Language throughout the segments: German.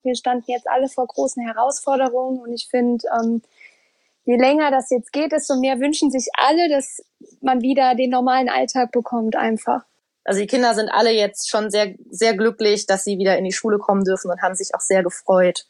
Wir standen jetzt alle vor großen Herausforderungen und ich finde, je länger das jetzt geht, desto mehr wünschen sich alle, dass man wieder den normalen Alltag bekommt einfach. Also die Kinder sind alle jetzt schon sehr, sehr glücklich, dass sie wieder in die Schule kommen dürfen und haben sich auch sehr gefreut.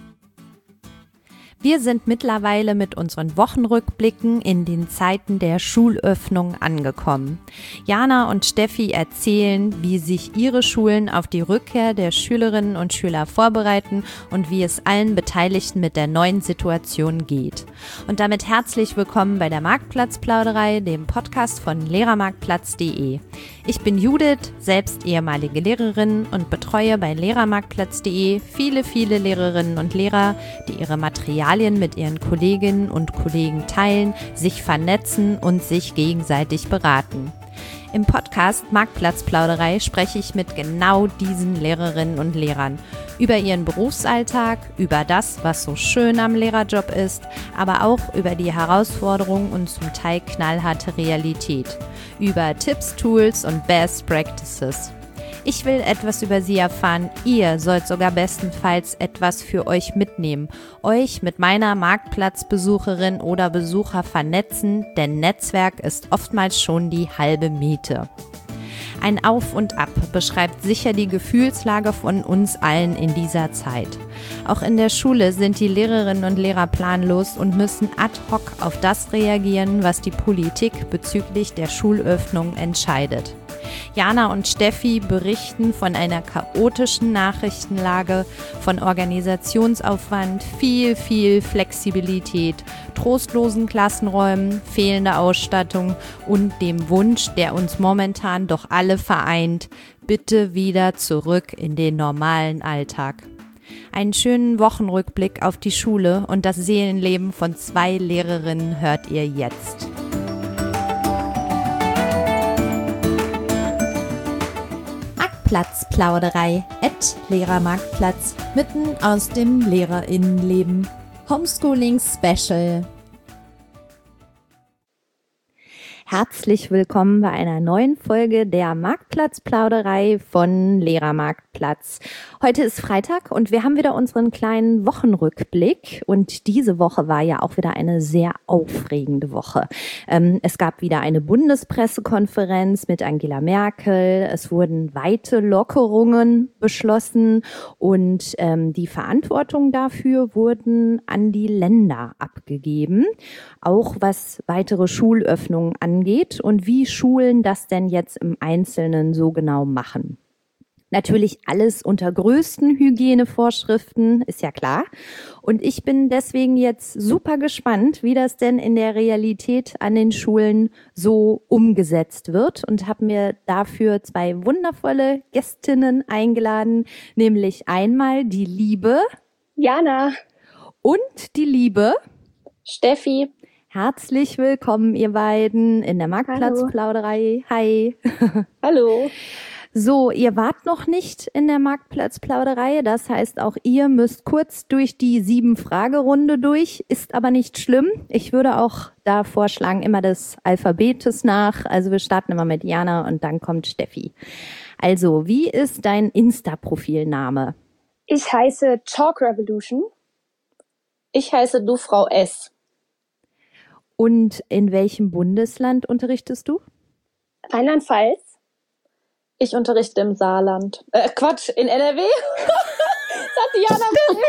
Wir sind mittlerweile mit unseren Wochenrückblicken in den Zeiten der Schulöffnung angekommen. Jana und Steffi erzählen, wie sich ihre Schulen auf die Rückkehr der Schülerinnen und Schüler vorbereiten und wie es allen Beteiligten mit der neuen Situation geht. Und damit herzlich willkommen bei der Marktplatzplauderei, dem Podcast von lehrermarktplatz.de. Ich bin Judith, selbst ehemalige Lehrerin und betreue bei lehrermarktplatz.de viele Lehrerinnen und Lehrer, die ihre Materialien mit ihren Kolleginnen und Kollegen teilen, sich vernetzen und sich gegenseitig beraten. Im Podcast Marktplatzplauderei spreche ich mit genau diesen Lehrerinnen und Lehrern über ihren Berufsalltag, über das, was so schön am Lehrerjob ist, aber auch über die Herausforderungen und zum Teil knallharte Realität, über Tipps, Tools und Best Practices. Ich will etwas über sie erfahren. Ihr sollt sogar bestenfalls etwas für euch mitnehmen, euch mit meiner Marktplatzbesucherin oder Besucher vernetzen, denn Netzwerk ist oftmals schon die halbe Miete. Ein Auf und Ab beschreibt sicher die Gefühlslage von uns allen in dieser Zeit. Auch in der Schule sind die Lehrerinnen und Lehrer planlos und müssen ad hoc auf das reagieren, was die Politik bezüglich der Schulöffnung entscheidet. Jana und Steffi berichten von einer chaotischen Nachrichtenlage, von Organisationsaufwand, viel Flexibilität, trostlosen Klassenräumen, fehlender Ausstattung und dem Wunsch, der uns momentan doch alle vereint, bitte wieder zurück in den normalen Alltag. Einen schönen Wochenrückblick auf die Schule und das Seelenleben von 2 Lehrerinnen hört ihr jetzt. Marktplatzplauderei @Lehrermarktplatz mitten aus dem LehrerInnenleben. Homeschooling Special. Herzlich willkommen bei einer neuen Folge der Marktplatzplauderei von Lehrermarktplatz. Heute ist Freitag und wir haben wieder unseren kleinen Wochenrückblick und diese Woche war ja auch wieder eine sehr aufregende Woche. Es gab wieder eine Bundespressekonferenz mit Angela Merkel, es wurden weite Lockerungen beschlossen und die Verantwortung dafür wurden an die Länder abgegeben, auch was weitere Schulöffnungen angeht und wie Schulen das denn jetzt im Einzelnen so genau machen. Natürlich alles unter größten Hygienevorschriften, ist ja klar. Und ich bin deswegen jetzt super gespannt, wie das denn in der Realität an den Schulen so umgesetzt wird und habe mir dafür 2 wundervolle Gästinnen eingeladen, nämlich einmal die liebe Jana und die liebe Steffi. Herzlich willkommen, ihr beiden, in der Marktplatzplauderei. Hi. Hallo. So, ihr wart noch nicht in der Marktplatzplauderei, das heißt auch ihr müsst kurz durch die 7-Fragerunde durch, ist aber nicht schlimm. Ich würde auch da vorschlagen, immer des Alphabetes nach, also wir starten immer mit Jana und dann kommt Steffi. Also, wie ist dein Insta-Profilname? Ich heiße Talk Revolution. Ich heiße Du Frau S. Und in welchem Bundesland unterrichtest du? Rheinland-Pfalz. Ich unterrichte im Saarland. In NRW? Das hat Diana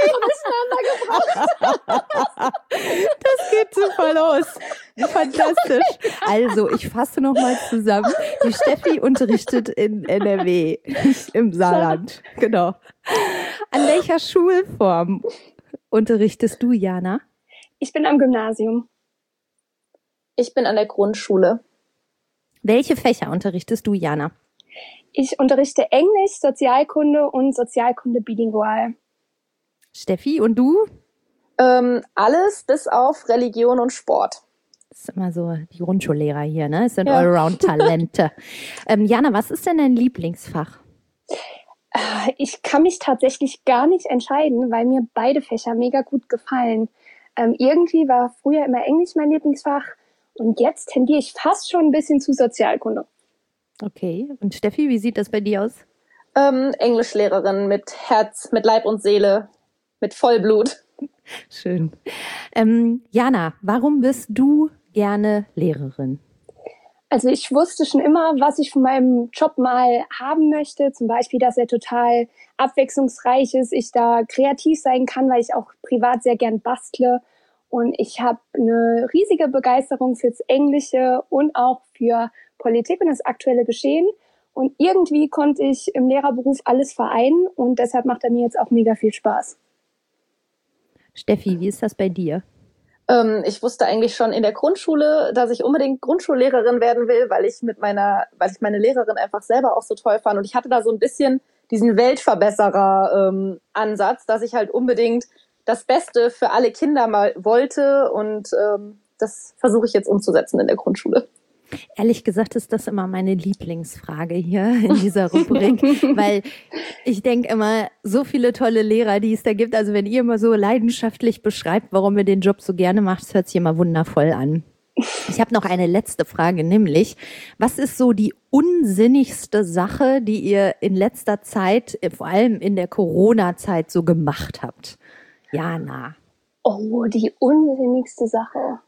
durcheinander gebracht. Das geht super los. Fantastisch. Also, ich fasse nochmal zusammen. Die Steffi unterrichtet in NRW, nicht im Saarland. Genau. An welcher Schulform unterrichtest du, Jana? Ich bin am Gymnasium. Ich bin an der Grundschule. Welche Fächer unterrichtest du, Jana? Ich unterrichte Englisch, Sozialkunde und Sozialkunde bilingual. Steffi, und du? Alles bis auf Religion und Sport. Das ist immer so die Grundschullehrer hier, ne? Das sind Allround-Talente. Jana, was ist denn dein Lieblingsfach? Ich kann mich tatsächlich gar nicht entscheiden, weil mir beide Fächer mega gut gefallen. Irgendwie war früher immer Englisch mein Lieblingsfach und jetzt tendiere ich fast schon ein bisschen zu Sozialkunde. Okay, und Steffi, wie sieht das bei dir aus? Englischlehrerin mit Herz, mit Leib und Seele, mit Vollblut. Schön. Jana, warum bist du gerne Lehrerin? Also ich wusste schon immer, was ich von meinem Job mal haben möchte. Zum Beispiel, dass er total abwechslungsreich ist, ich da kreativ sein kann, weil ich auch privat sehr gern bastle. Und ich habe eine riesige Begeisterung fürs Englische und auch für Politik und das aktuelle Geschehen. Und irgendwie konnte ich im Lehrerberuf alles vereinen und deshalb macht er mir jetzt auch mega viel Spaß. Steffi, wie ist das bei dir? Ich wusste eigentlich schon in der Grundschule, dass ich unbedingt Grundschullehrerin werden will, weil ich meine Lehrerin einfach selber auch so toll fand. Und ich hatte da so ein bisschen diesen Weltverbesserer-Ansatz, dass ich halt unbedingt das Beste für alle Kinder mal wollte. Und das versuche ich jetzt umzusetzen in der Grundschule. Ehrlich gesagt ist das immer meine Lieblingsfrage hier in dieser Rubrik, weil ich denke immer, so viele tolle Lehrer, die es da gibt, also wenn ihr immer so leidenschaftlich beschreibt, warum ihr den Job so gerne macht, das hört sich immer wundervoll an. Ich habe noch eine letzte Frage, nämlich, was ist so die unsinnigste Sache, die ihr in letzter Zeit, vor allem in der Corona-Zeit, so gemacht habt? Jana. Oh, die unsinnigste Sache.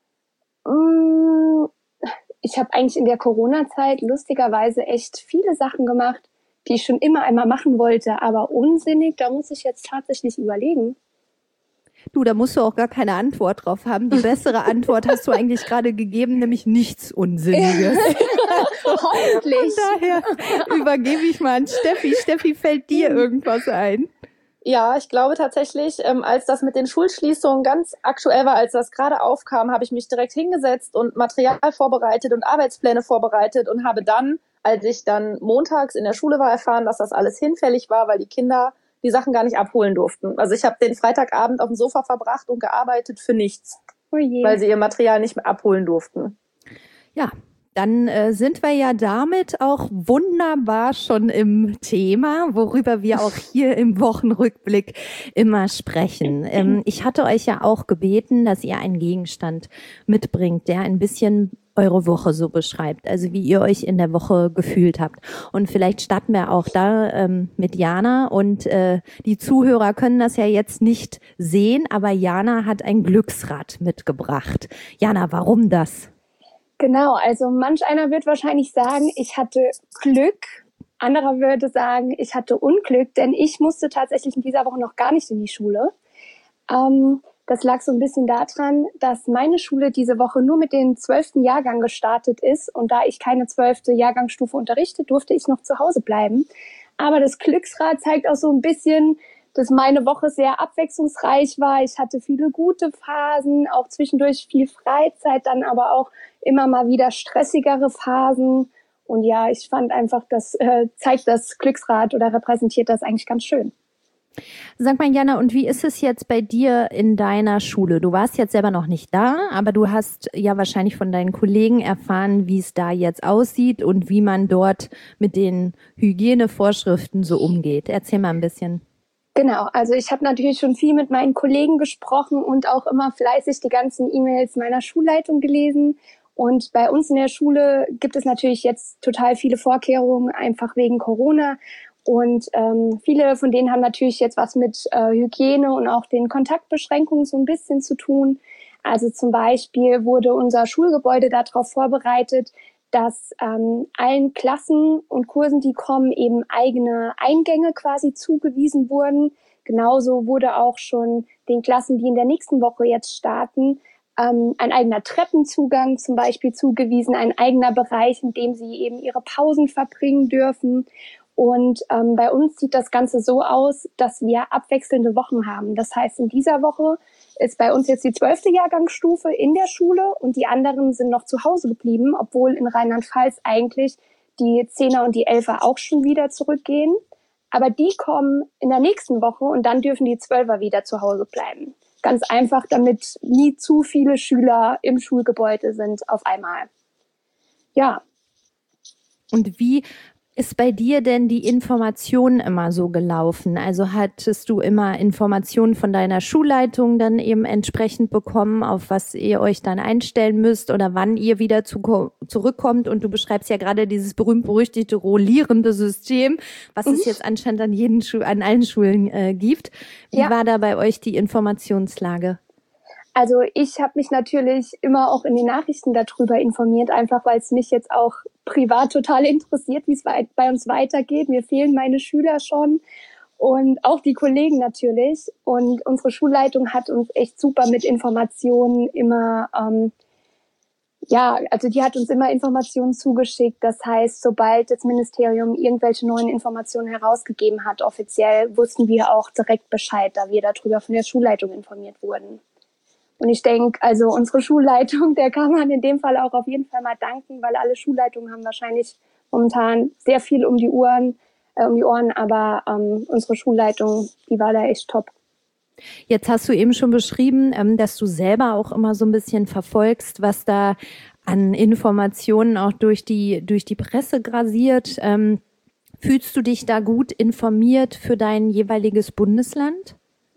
Ich habe eigentlich in der Corona-Zeit lustigerweise echt viele Sachen gemacht, die ich schon immer einmal machen wollte. Aber unsinnig, da muss ich jetzt tatsächlich überlegen. Du, da musst du auch gar keine Antwort drauf haben. Die bessere Antwort hast du eigentlich gerade gegeben, nämlich nichts Unsinniges. Hoffentlich. Von daher übergebe ich mal an Steffi. Steffi, fällt dir irgendwas ein? Ja, ich glaube tatsächlich, als das mit den Schulschließungen ganz aktuell war, als das gerade aufkam, habe ich mich direkt hingesetzt und Material vorbereitet und Arbeitspläne vorbereitet und habe dann, als ich dann montags in der Schule war, erfahren, dass das alles hinfällig war, weil die Kinder die Sachen gar nicht abholen durften. Also ich habe den Freitagabend auf dem Sofa verbracht und gearbeitet für nichts, weil sie ihr Material nicht mehr abholen durften. Ja. Dann sind wir ja damit auch wunderbar schon im Thema, worüber wir auch hier im Wochenrückblick immer sprechen. Ich hatte euch ja auch gebeten, dass ihr einen Gegenstand mitbringt, der ein bisschen eure Woche so beschreibt, also wie ihr euch in der Woche gefühlt habt. Und vielleicht starten wir auch da mit Jana und die Zuhörer können das ja jetzt nicht sehen, aber Jana hat ein Glücksrad mitgebracht. Jana, warum das? Genau, also manch einer wird wahrscheinlich sagen, ich hatte Glück. Anderer würde sagen, ich hatte Unglück, denn ich musste tatsächlich in dieser Woche noch gar nicht in die Schule. Das lag so ein bisschen daran, dass meine Schule diese Woche nur mit dem 12. Jahrgang gestartet ist. Und da ich keine 12. Jahrgangsstufe unterrichte, durfte ich noch zu Hause bleiben. Aber das Glücksrad zeigt auch so ein bisschen, dass meine Woche sehr abwechslungsreich war. Ich hatte viele gute Phasen, auch zwischendurch viel Freizeit, dann aber auch immer mal wieder stressigere Phasen. Und ja, ich fand einfach, das zeigt das Glücksrad oder repräsentiert das eigentlich ganz schön. Sag mal, Jana, und wie ist es jetzt bei dir in deiner Schule? Du warst jetzt selber noch nicht da, aber du hast ja wahrscheinlich von deinen Kollegen erfahren, wie es da jetzt aussieht und wie man dort mit den Hygienevorschriften so umgeht. Erzähl mal ein bisschen. Genau, also ich habe natürlich schon viel mit meinen Kollegen gesprochen und auch immer fleißig die ganzen E-Mails meiner Schulleitung gelesen. Und bei uns in der Schule gibt es natürlich jetzt total viele Vorkehrungen, einfach wegen Corona. Und viele von denen haben natürlich jetzt was mit Hygiene und auch den Kontaktbeschränkungen so ein bisschen zu tun. Also zum Beispiel wurde unser Schulgebäude darauf vorbereitet, dass allen Klassen und Kursen, die kommen, eben eigene Eingänge quasi zugewiesen wurden. Genauso wurde auch schon den Klassen, die in der nächsten Woche jetzt starten, ein eigener Treppenzugang zum Beispiel zugewiesen, ein eigener Bereich, in dem sie eben ihre Pausen verbringen dürfen. Und bei uns sieht das Ganze so aus, dass wir abwechselnde Wochen haben. Das heißt, in dieser Woche ist bei uns jetzt die 12. Jahrgangsstufe in der Schule und die anderen sind noch zu Hause geblieben, obwohl in Rheinland-Pfalz eigentlich die 10er und die 11er auch schon wieder zurückgehen. Aber die kommen in der nächsten Woche und dann dürfen die 12er wieder zu Hause bleiben. Ganz einfach, damit nie zu viele Schüler im Schulgebäude sind auf einmal. Ja. Und wie ist bei dir denn die Information immer so gelaufen? Also hattest du immer Informationen von deiner Schulleitung dann eben entsprechend bekommen, auf was ihr euch dann einstellen müsst oder wann ihr wieder zurückkommt? Und du beschreibst ja gerade dieses berühmt-berüchtigte rollierende System, was es jetzt anscheinend an allen Schulen gibt. Wie war da bei euch die Informationslage? Also ich habe mich natürlich immer auch in den Nachrichten darüber informiert, einfach weil es mich jetzt auch privat total interessiert, wie es bei uns weitergeht. Mir fehlen meine Schüler schon und auch die Kollegen natürlich. Und unsere Schulleitung hat uns echt super mit Informationen immer, also die hat uns immer Informationen zugeschickt. Das heißt, sobald das Ministerium irgendwelche neuen Informationen herausgegeben hat, offiziell, wussten wir auch direkt Bescheid, da wir darüber von der Schulleitung informiert wurden. Und ich denke, also unsere Schulleitung, der kann man in dem Fall auch auf jeden Fall mal danken, weil alle Schulleitungen haben wahrscheinlich momentan sehr viel um die Ohren, aber unsere Schulleitung, die war da echt top. Jetzt hast du eben schon beschrieben, dass du selber auch immer so ein bisschen verfolgst, was da an Informationen auch durch die Presse grasiert. Fühlst du dich da gut informiert für dein jeweiliges Bundesland?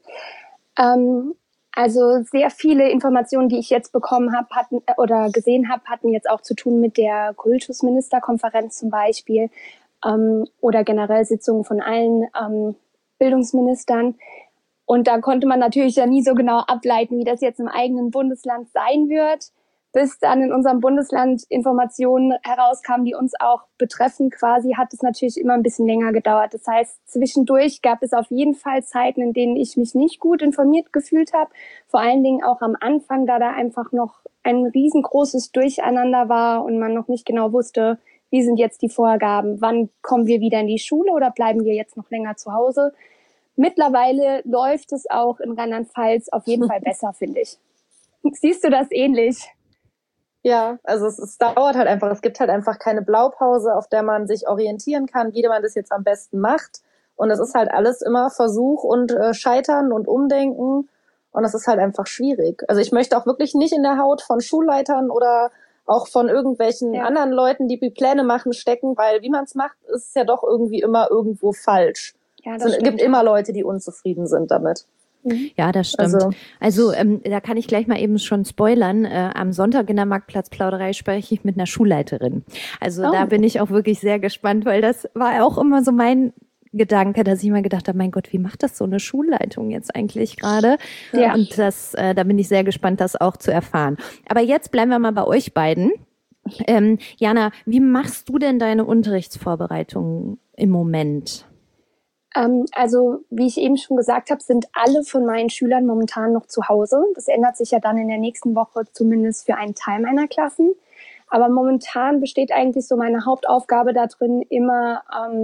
Also sehr viele Informationen, die ich jetzt bekommen habe, gesehen habe, hatten jetzt auch zu tun mit der Kultusministerkonferenz zum Beispiel oder generell Sitzungen von allen Bildungsministern. Und da konnte man natürlich ja nie so genau ableiten, wie das jetzt im eigenen Bundesland sein wird, bis dann in unserem Bundesland Informationen herauskamen, die uns auch betreffen quasi, hat es natürlich immer ein bisschen länger gedauert. Das heißt, zwischendurch gab es auf jeden Fall Zeiten, in denen ich mich nicht gut informiert gefühlt habe. Vor allen Dingen auch am Anfang, da einfach noch ein riesengroßes Durcheinander war und man noch nicht genau wusste, wie sind jetzt die Vorgaben, wann kommen wir wieder in die Schule oder bleiben wir jetzt noch länger zu Hause. Mittlerweile läuft es auch in Rheinland-Pfalz auf jeden Fall besser, finde ich. Siehst du das ähnlich? Ja, also es dauert halt einfach. Es gibt halt einfach keine Blaupause, auf der man sich orientieren kann, wie man das jetzt am besten macht. Und es ist halt alles immer Versuch und Scheitern und Umdenken. Und es ist halt einfach schwierig. Also ich möchte auch wirklich nicht in der Haut von Schulleitern oder auch von irgendwelchen anderen Leuten, die Pläne machen, stecken, weil wie man es macht, ist es ja doch irgendwie immer irgendwo falsch. Ja, es gibt immer Leute, die unzufrieden sind damit. Ja, das stimmt. Also da kann ich gleich mal eben schon spoilern. Am Sonntag in der Marktplatzplauderei spreche ich mit einer Schulleiterin. Also da bin ich auch wirklich sehr gespannt, weil das war auch immer so mein Gedanke, dass ich mal gedacht habe, mein Gott, wie macht das so eine Schulleitung jetzt eigentlich gerade? Ja. Und da bin ich sehr gespannt, das auch zu erfahren. Aber jetzt bleiben wir mal bei euch beiden. Jana, wie machst du denn deine Unterrichtsvorbereitungen im Moment? Also, wie ich eben schon gesagt habe, sind alle von meinen Schülern momentan noch zu Hause. Das ändert sich ja dann in der nächsten Woche zumindest für einen Teil meiner Klassen. Aber momentan besteht eigentlich so meine Hauptaufgabe da drin, immer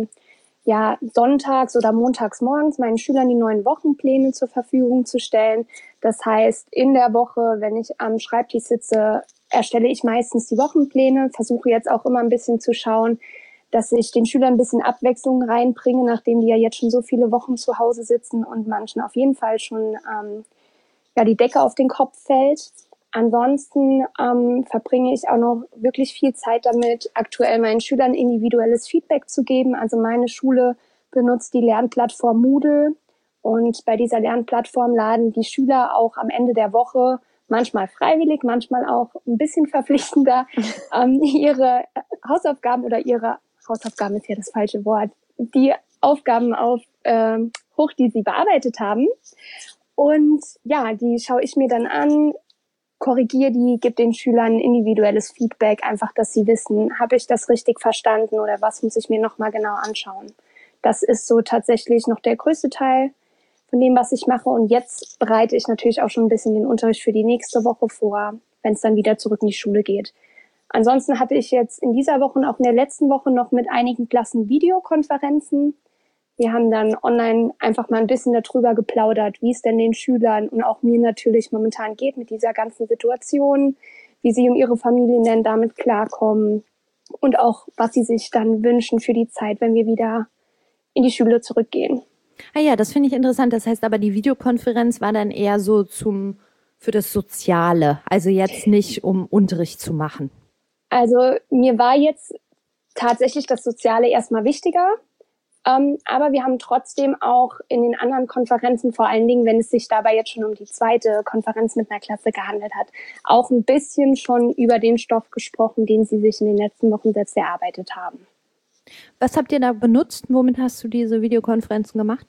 sonntags oder montags morgens meinen Schülern die neuen Wochenpläne zur Verfügung zu stellen. Das heißt, in der Woche, wenn ich am Schreibtisch sitze, erstelle ich meistens die Wochenpläne, versuche jetzt auch immer ein bisschen zu schauen, dass ich den Schülern ein bisschen Abwechslung reinbringe, nachdem die ja jetzt schon so viele Wochen zu Hause sitzen und manchen auf jeden Fall schon die Decke auf den Kopf fällt. Ansonsten verbringe ich auch noch wirklich viel Zeit damit, aktuell meinen Schülern individuelles Feedback zu geben. Also meine Schule benutzt die Lernplattform Moodle und bei dieser Lernplattform laden die Schüler auch am Ende der Woche, manchmal freiwillig, manchmal auch ein bisschen verpflichtender, ihre Hausaufgaben Hausaufgaben ist ja das falsche Wort, die Aufgaben hoch, die sie bearbeitet haben. Und ja, die schaue ich mir dann an, korrigiere die, gebe den Schülern individuelles Feedback, einfach, dass sie wissen, habe ich das richtig verstanden oder was muss ich mir nochmal genau anschauen. Das ist so tatsächlich noch der größte Teil von dem, was ich mache. Und jetzt bereite ich natürlich auch schon ein bisschen den Unterricht für die nächste Woche vor, wenn es dann wieder zurück in die Schule geht. Ansonsten hatte ich jetzt in dieser Woche und auch in der letzten Woche noch mit einigen Klassen Videokonferenzen. Wir haben dann online einfach mal ein bisschen darüber geplaudert, wie es denn den Schülern und auch mir natürlich momentan geht mit dieser ganzen Situation, wie sie und ihre Familien denn damit klarkommen und auch, was sie sich dann wünschen für die Zeit, wenn wir wieder in die Schule zurückgehen. Ah ja, das finde ich interessant. Das heißt aber, die Videokonferenz war dann eher so für das Soziale, also jetzt nicht um Unterricht zu machen. Also mir war jetzt tatsächlich das Soziale erstmal wichtiger. Aber wir haben trotzdem auch in den anderen Konferenzen, vor allen Dingen, wenn es sich dabei jetzt schon um die zweite Konferenz mit einer Klasse gehandelt hat, auch ein bisschen schon über den Stoff gesprochen, den sie sich in den letzten Wochen selbst erarbeitet haben. Was habt ihr da benutzt? Womit hast du diese Videokonferenzen gemacht?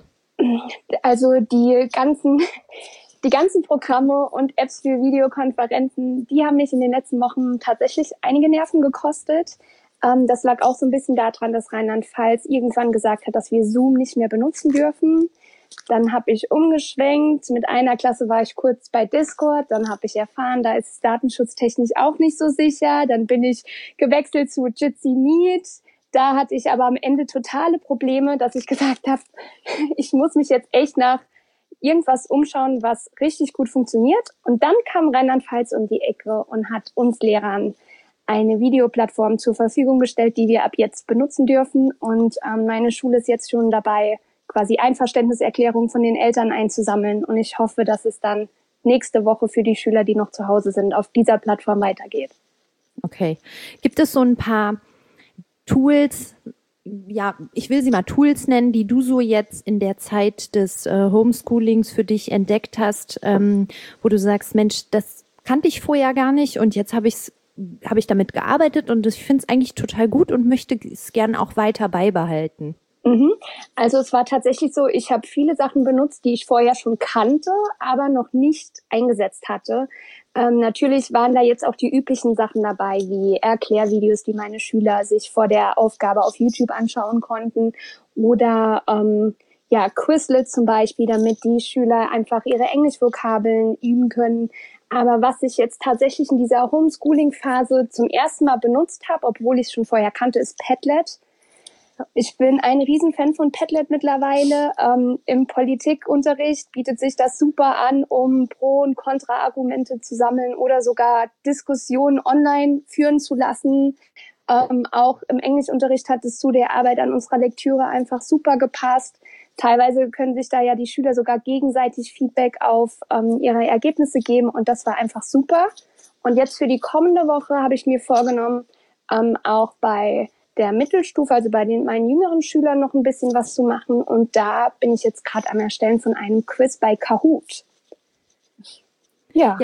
Also die ganzen Programme und Apps für Videokonferenzen, die haben mich in den letzten Wochen tatsächlich einige Nerven gekostet. Das lag auch so ein bisschen daran, dass Rheinland-Pfalz irgendwann gesagt hat, dass wir Zoom nicht mehr benutzen dürfen. Dann habe ich umgeschwenkt. Mit einer Klasse war ich kurz bei Discord. Dann habe ich erfahren, da ist es datenschutztechnisch auch nicht so sicher. Dann bin ich gewechselt zu Jitsi Meet. Da hatte ich aber am Ende totale Probleme, dass ich gesagt habe, ich muss mich jetzt echt nach irgendwas umschauen, was richtig gut funktioniert. Und dann kam Rheinland-Pfalz um die Ecke und hat uns Lehrern eine Videoplattform zur Verfügung gestellt, die wir ab jetzt benutzen dürfen. Und meine Schule ist jetzt schon dabei, quasi Einverständniserklärungen von den Eltern einzusammeln. Und ich hoffe, dass es dann nächste Woche für die Schüler, die noch zu Hause sind, auf dieser Plattform weitergeht. Okay. Gibt es so ein paar Tools, ja, ich will sie mal Tools nennen, die du so jetzt in der Zeit des Homeschoolings für dich entdeckt hast, wo du sagst, Mensch, das kannte ich vorher gar nicht und jetzt habe ich damit gearbeitet und ich finde es eigentlich total gut und möchte es gern auch weiter beibehalten. Also es war tatsächlich so, ich habe viele Sachen benutzt, die ich vorher schon kannte, aber noch nicht eingesetzt hatte. Natürlich waren da jetzt auch die üblichen Sachen dabei, wie Erklärvideos, die meine Schüler sich vor der Aufgabe auf YouTube anschauen konnten oder Quizlet zum Beispiel, damit die Schüler einfach ihre Englischvokabeln üben können. Aber was ich jetzt tatsächlich in dieser Homeschooling-Phase zum ersten Mal benutzt habe, obwohl ich es schon vorher kannte, ist Padlet. Ich bin ein Riesenfan von Padlet mittlerweile. Im Politikunterricht bietet sich das super an, um Pro- und Kontra-Argumente zu sammeln oder sogar Diskussionen online führen zu lassen. Auch im Englischunterricht hat es zu der Arbeit an unserer Lektüre einfach super gepasst. Teilweise können sich da ja die Schüler sogar gegenseitig Feedback auf ihre Ergebnisse geben und das war einfach super. Und jetzt für die kommende Woche habe ich mir vorgenommen, auch bei der Mittelstufe, also bei meinen jüngeren Schülern noch ein bisschen was zu machen. Und da bin ich jetzt gerade am Erstellen von einem Quiz bei Kahoot. Ja,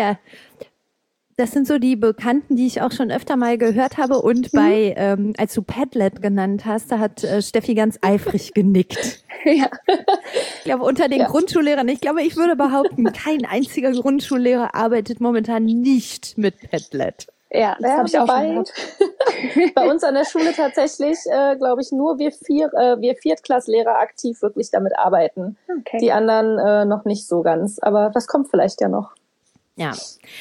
das sind so die Bekannten, die ich auch schon öfter mal gehört habe. Und als du Padlet genannt hast, da hat Steffi ganz eifrig genickt. Ja. Ich glaube, unter den Grundschullehrern, ich würde behaupten, kein einziger Grundschullehrer arbeitet momentan nicht mit Padlet. Ja, das habe ich auch schon gehört. Bei uns an der Schule tatsächlich, glaube ich, nur wir Viertklasslehrer aktiv wirklich damit arbeiten. Okay. Die anderen noch nicht so ganz. Aber das kommt vielleicht ja noch. Ja.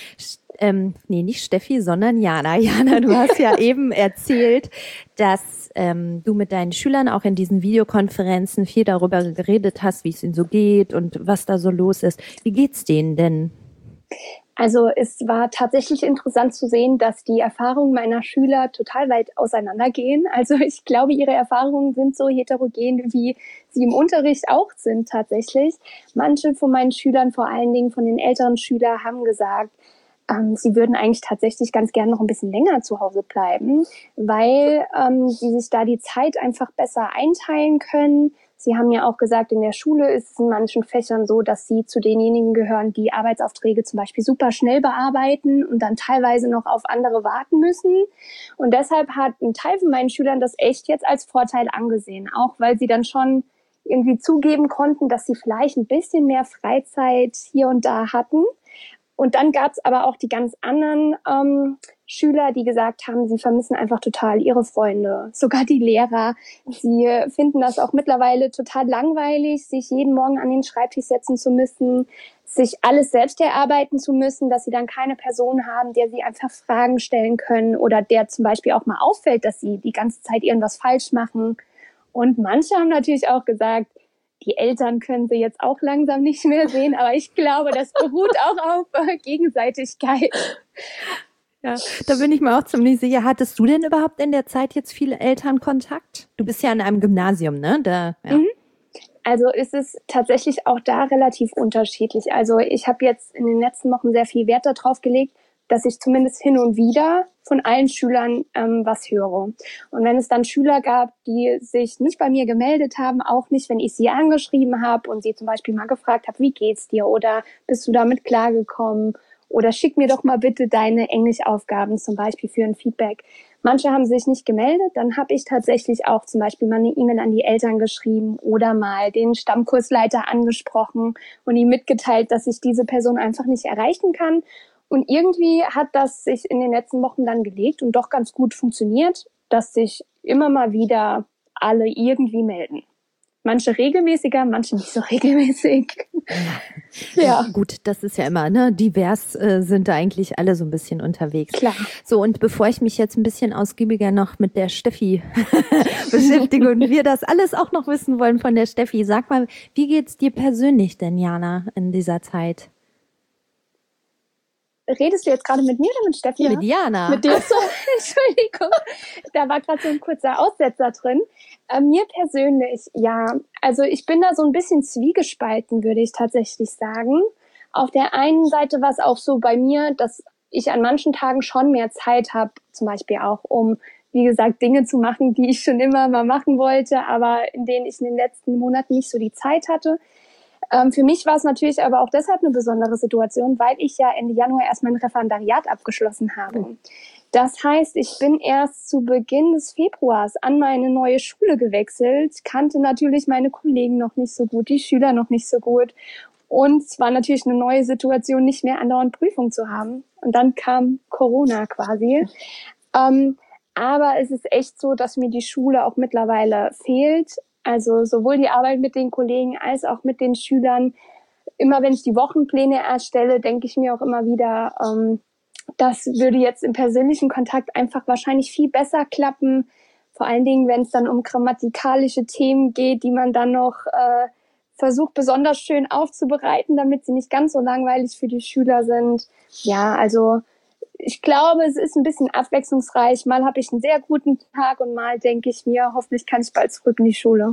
Nicht Steffi, sondern Jana. Jana, du hast ja eben erzählt, dass du mit deinen Schülern auch in diesen Videokonferenzen viel darüber geredet hast, wie es ihnen so geht und was da so los ist. Wie geht's denen denn? Also es war tatsächlich interessant zu sehen, dass die Erfahrungen meiner Schüler total weit auseinandergehen. Also ich glaube, ihre Erfahrungen sind so heterogen, wie sie im Unterricht auch sind tatsächlich. Manche von meinen Schülern, vor allen Dingen von den älteren Schülern, haben gesagt, sie würden eigentlich tatsächlich ganz gerne noch ein bisschen länger zu Hause bleiben, weil sie sich da die Zeit einfach besser einteilen können. Sie haben ja auch gesagt, in der Schule ist es in manchen Fächern so, dass sie zu denjenigen gehören, die Arbeitsaufträge zum Beispiel super schnell bearbeiten und dann teilweise noch auf andere warten müssen. Und deshalb hat ein Teil von meinen Schülern das echt jetzt als Vorteil angesehen, auch weil sie dann schon irgendwie zugeben konnten, dass sie vielleicht ein bisschen mehr Freizeit hier und da hatten. Und dann gab es aber auch die ganz anderen Schüler, die gesagt haben, sie vermissen einfach total ihre Freunde. Sogar die Lehrer. Sie finden das auch mittlerweile total langweilig, sich jeden Morgen an den Schreibtisch setzen zu müssen, sich alles selbst erarbeiten zu müssen, dass sie dann keine Person haben, der sie einfach Fragen stellen können oder der zum Beispiel auch mal auffällt, dass sie die ganze Zeit irgendwas falsch machen. Und manche haben natürlich auch gesagt, die Eltern können sie jetzt auch langsam nicht mehr sehen, aber ich glaube, das beruht auch auf Gegenseitigkeit. Ja, da bin ich mir auch ziemlich sicher. Hattest du denn überhaupt in der Zeit jetzt viele Elternkontakt? Du bist ja in einem Gymnasium, ne? Also ist es tatsächlich auch da relativ unterschiedlich. Also ich habe jetzt in den letzten Wochen sehr viel Wert darauf gelegt, dass ich zumindest hin und wieder von allen Schülern was höre. Und wenn es dann Schüler gab, die sich nicht bei mir gemeldet haben, auch nicht, wenn ich sie angeschrieben habe und sie zum Beispiel mal gefragt habe, wie geht's dir oder bist du damit klargekommen oder schick mir doch mal bitte deine Englischaufgaben zum Beispiel für ein Feedback. Manche haben sich nicht gemeldet, dann habe ich tatsächlich auch zum Beispiel mal eine E-Mail an die Eltern geschrieben oder mal den Stammkursleiter angesprochen und ihm mitgeteilt, dass ich diese Person einfach nicht erreichen kann. Und irgendwie hat das sich in den letzten Wochen dann gelegt und doch ganz gut funktioniert, dass sich immer mal wieder alle irgendwie melden. Manche regelmäßiger, manche nicht so regelmäßig. Ja. Gut, das ist ja immer, ne? Divers sind da eigentlich alle so ein bisschen unterwegs. Klar. So, und bevor ich mich jetzt ein bisschen ausgiebiger noch mit der Steffi beschäftige und wir das alles auch noch wissen wollen von der Steffi, sag mal, wie geht's dir persönlich denn, Jana, in dieser Zeit? Redest du jetzt gerade mit mir oder mit Steffi? Ja. Mit Jana. Mit dir? So, Entschuldigung. Da war gerade so ein kurzer Aussetzer drin. Mir persönlich, ja, also ich bin da so ein bisschen zwiegespalten, würde ich tatsächlich sagen. Auf der einen Seite war es auch so bei mir, dass ich an manchen Tagen schon mehr Zeit habe, zum Beispiel auch, um, wie gesagt, Dinge zu machen, die ich schon immer mal machen wollte, aber in denen ich in den letzten Monaten nicht so die Zeit hatte. Für mich war es natürlich aber auch deshalb eine besondere Situation, weil ich ja Ende Januar erst mein Referendariat abgeschlossen habe. Das heißt, ich bin erst zu Beginn des Februars an meine neue Schule gewechselt, kannte natürlich meine Kollegen noch nicht so gut, die Schüler noch nicht so gut. Und es war natürlich eine neue Situation, nicht mehr andauernd Prüfung zu haben. Und dann kam Corona quasi. Aber es ist echt so, dass mir die Schule auch mittlerweile fehlt. Also sowohl die Arbeit mit den Kollegen als auch mit den Schülern. Immer wenn ich die Wochenpläne erstelle, denke ich mir auch immer wieder, das würde jetzt im persönlichen Kontakt einfach wahrscheinlich viel besser klappen. Vor allen Dingen, wenn es dann um grammatikalische Themen geht, die man dann noch versucht besonders schön aufzubereiten, damit sie nicht ganz so langweilig für die Schüler sind. Ja, also ich glaube, es ist ein bisschen abwechslungsreich. Mal habe ich einen sehr guten Tag und mal denke ich mir, hoffentlich kann ich bald zurück in die Schule.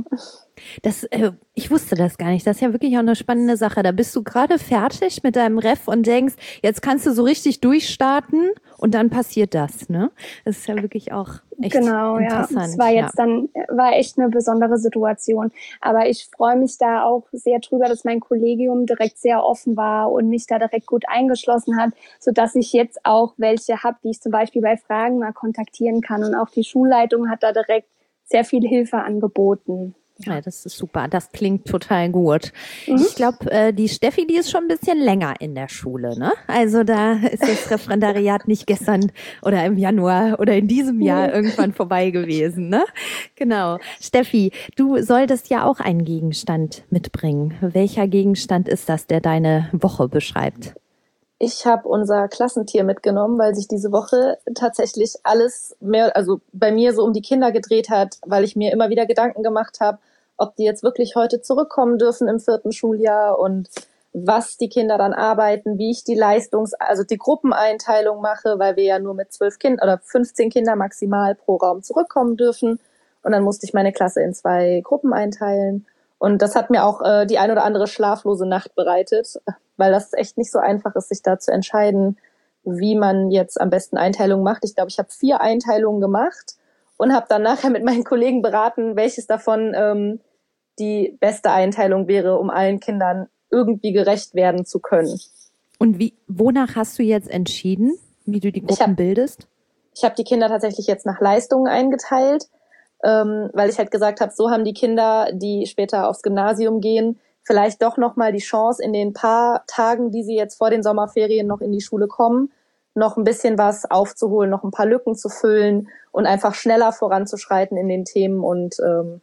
Ich wusste das gar nicht. Das ist ja wirklich auch eine spannende Sache. Da bist du gerade fertig mit deinem Ref und denkst, jetzt kannst du so richtig durchstarten und dann passiert das, ne? Das ist ja wirklich auch echt interessant. Ja. Es war jetzt war echt eine besondere Situation. Aber ich freue mich da auch sehr drüber, dass mein Kollegium direkt sehr offen war und mich da direkt gut eingeschlossen hat, sodass ich jetzt auch welche habe, die ich zum Beispiel bei Fragen mal kontaktieren kann. Und auch die Schulleitung hat da direkt sehr viel Hilfe angeboten. Ja, das ist super. Das klingt total gut. Ich glaube, die Steffi, die ist schon ein bisschen länger in der Schule, ne? Also da ist das Referendariat nicht gestern oder im Januar oder in diesem Jahr irgendwann vorbei gewesen, ne? Genau. Steffi, du solltest ja auch einen Gegenstand mitbringen. Welcher Gegenstand ist das, der deine Woche beschreibt? Ich habe unser Klassentier mitgenommen, weil sich diese Woche tatsächlich alles mehr, also bei mir so um die Kinder gedreht hat, weil ich mir immer wieder Gedanken gemacht habe, ob die jetzt wirklich heute zurückkommen dürfen im 4. Schuljahr und was die Kinder dann arbeiten, wie ich die also die Gruppeneinteilung mache, weil wir ja nur mit 12 Kindern oder 15 Kinder maximal pro Raum zurückkommen dürfen. Und dann musste ich meine Klasse in 2 Gruppen einteilen. Und das hat mir auch die ein oder andere schlaflose Nacht bereitet, weil das echt nicht so einfach ist, sich da zu entscheiden, wie man jetzt am besten Einteilungen macht. Ich glaube, ich habe 4 Einteilungen gemacht und habe dann nachher mit meinen Kollegen beraten, welches davon die beste Einteilung wäre, um allen Kindern irgendwie gerecht werden zu können. Und wonach hast du jetzt entschieden, wie du die Gruppen bildest? Ich habe die Kinder tatsächlich jetzt nach Leistungen eingeteilt, weil ich halt gesagt habe, so haben die Kinder, die später aufs Gymnasium gehen, vielleicht doch nochmal die Chance, in den paar Tagen, die sie jetzt vor den Sommerferien noch in die Schule kommen, noch ein bisschen was aufzuholen, noch ein paar Lücken zu füllen und einfach schneller voranzuschreiten in den Themen und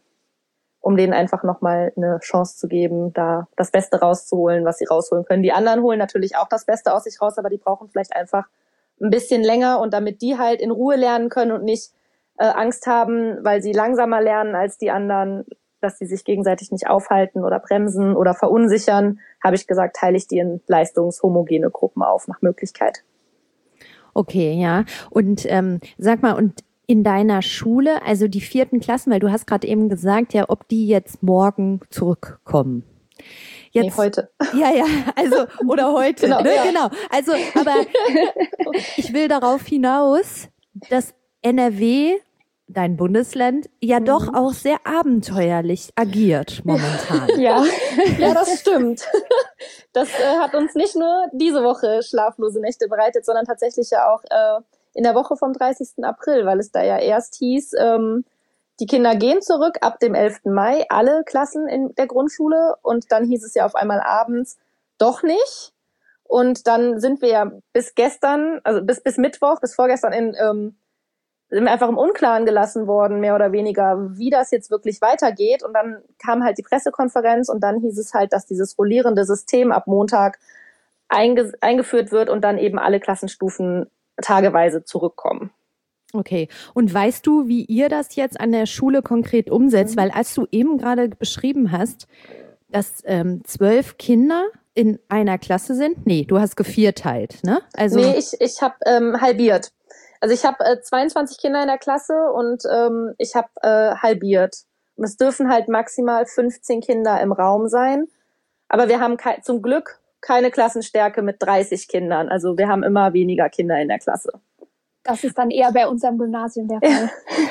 um denen einfach nochmal eine Chance zu geben, da das Beste rauszuholen, was sie rausholen können. Die anderen holen natürlich auch das Beste aus sich raus, aber die brauchen vielleicht einfach ein bisschen länger und damit die halt in Ruhe lernen können und nicht Angst haben, weil sie langsamer lernen als die anderen, dass sie sich gegenseitig nicht aufhalten oder bremsen oder verunsichern, habe ich gesagt, teile ich die in leistungshomogene Gruppen auf, nach Möglichkeit. Okay, ja. Und sag mal, und in deiner Schule, also die 4. Klassen, weil du hast gerade eben gesagt, ja, ob die jetzt morgen zurückkommen. Jetzt, heute. Ja, also, oder heute, genau, ne? Ja. Genau. Also, aber ich will darauf hinaus, dass NRW, dein Bundesland, ja doch auch sehr abenteuerlich agiert momentan. Ja, das stimmt. Das hat uns nicht nur diese Woche schlaflose Nächte bereitet, sondern tatsächlich ja auch in der Woche vom 30. April, weil es da ja erst hieß, die Kinder gehen zurück ab dem 11. Mai, alle Klassen in der Grundschule. Und dann hieß es ja auf einmal abends, doch nicht. Und dann sind wir ja bis gestern, also bis Mittwoch, bis vorgestern sind wir einfach im Unklaren gelassen worden, mehr oder weniger, wie das jetzt wirklich weitergeht. Und dann kam halt die Pressekonferenz und dann hieß es halt, dass dieses rollierende System ab Montag eingeführt wird und dann eben alle Klassenstufen tageweise zurückkommen. Okay. Und weißt du, wie ihr das jetzt an der Schule konkret umsetzt? Weil als du eben gerade beschrieben hast, dass 12 Kinder in einer Klasse sind, nee, du hast gevierteilt, ne? Also nee, ich habe halbiert. Also ich habe 22 Kinder in der Klasse und ich habe halbiert. Und es dürfen halt maximal 15 Kinder im Raum sein. Aber wir haben zum Glück keine Klassenstärke mit 30 Kindern. Also wir haben immer weniger Kinder in der Klasse. Das ist dann eher bei unserem Gymnasium der Fall.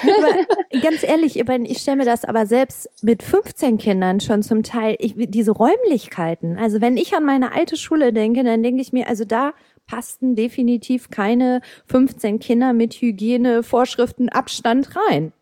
Aber ganz ehrlich, ich stelle mir das aber selbst mit 15 Kindern schon zum Teil, diese Räumlichkeiten, also wenn ich an meine alte Schule denke, dann denke ich mir, also da passten definitiv keine 15 Kinder mit Hygienevorschriften, Abstand rein.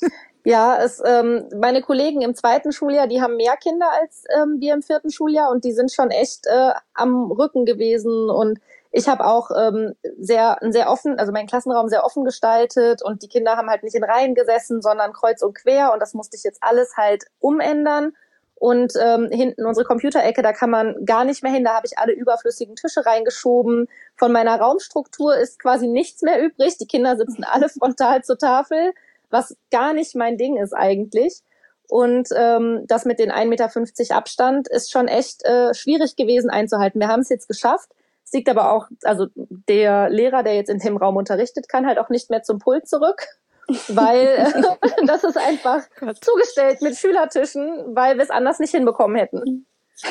Ja, meine Kollegen im 2. Schuljahr, die haben mehr Kinder als wir im 4. Schuljahr und die sind schon echt am Rücken gewesen und ich habe auch sehr offen, also meinen Klassenraum sehr offen gestaltet und die Kinder haben halt nicht in Reihen gesessen, sondern kreuz und quer und das musste ich jetzt alles halt umändern. Und hinten unsere Computerecke, da kann man gar nicht mehr hin, da habe ich alle überflüssigen Tische reingeschoben. Von meiner Raumstruktur ist quasi nichts mehr übrig. Die Kinder sitzen alle frontal zur Tafel, was gar nicht mein Ding ist eigentlich. Und das mit den 1,50 Meter Abstand ist schon echt schwierig gewesen einzuhalten. Wir haben es jetzt geschafft. Es liegt aber auch, also der Lehrer, der jetzt in dem Raum unterrichtet, kann halt auch nicht mehr zum Pult zurück, weil das ist einfach zugestellt mit Schülertischen, weil wir es anders nicht hinbekommen hätten.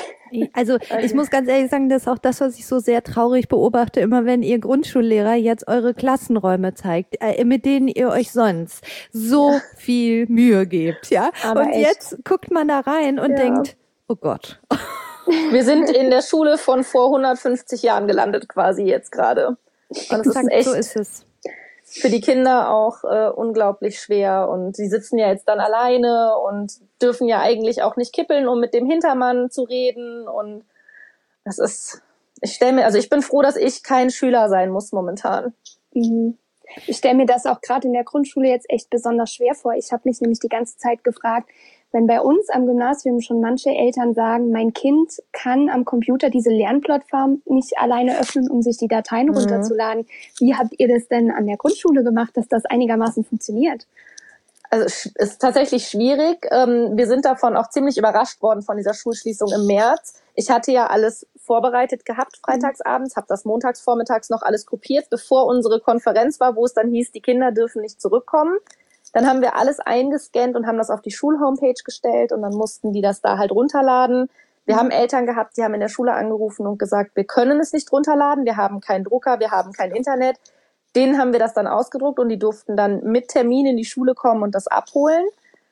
Also ich muss ganz ehrlich sagen, das ist auch das, was ich so sehr traurig beobachte, immer wenn ihr Grundschullehrer jetzt eure Klassenräume zeigt, mit denen ihr euch sonst so viel Mühe gebt, ja. Aber und echt. Jetzt guckt man da rein und denkt, oh Gott. Wir sind in der Schule von vor 150 Jahren gelandet quasi jetzt gerade. Und das ist echt so ist es. für die Kinder auch unglaublich schwer und sie sitzen ja jetzt dann alleine und dürfen ja eigentlich auch nicht kippeln, um mit dem Hintermann zu reden und das ist, ich bin froh, dass ich kein Schüler sein muss momentan. Mhm. Ich stelle mir das auch gerade in der Grundschule jetzt echt besonders schwer vor. Ich habe mich nämlich die ganze Zeit gefragt, wenn bei uns am Gymnasium schon manche Eltern sagen, mein Kind kann am Computer diese Lernplattform nicht alleine öffnen, um sich die Dateien runterzuladen. Wie habt ihr das denn an der Grundschule gemacht, dass das einigermaßen funktioniert? Also es ist tatsächlich schwierig. Wir sind davon auch ziemlich überrascht worden von dieser Schulschließung im März. Ich hatte ja alles vorbereitet gehabt freitagsabends, habe das montags vormittags noch alles kopiert, bevor unsere Konferenz war, wo es dann hieß, die Kinder dürfen nicht zurückkommen. Dann haben wir alles eingescannt und haben das auf die Schulhomepage gestellt und dann mussten die das da halt runterladen. Wir haben Eltern gehabt, die haben in der Schule angerufen und gesagt, wir können es nicht runterladen, wir haben keinen Drucker, wir haben kein Internet. Denen haben wir das dann ausgedruckt und die durften dann mit Termin in die Schule kommen und das abholen.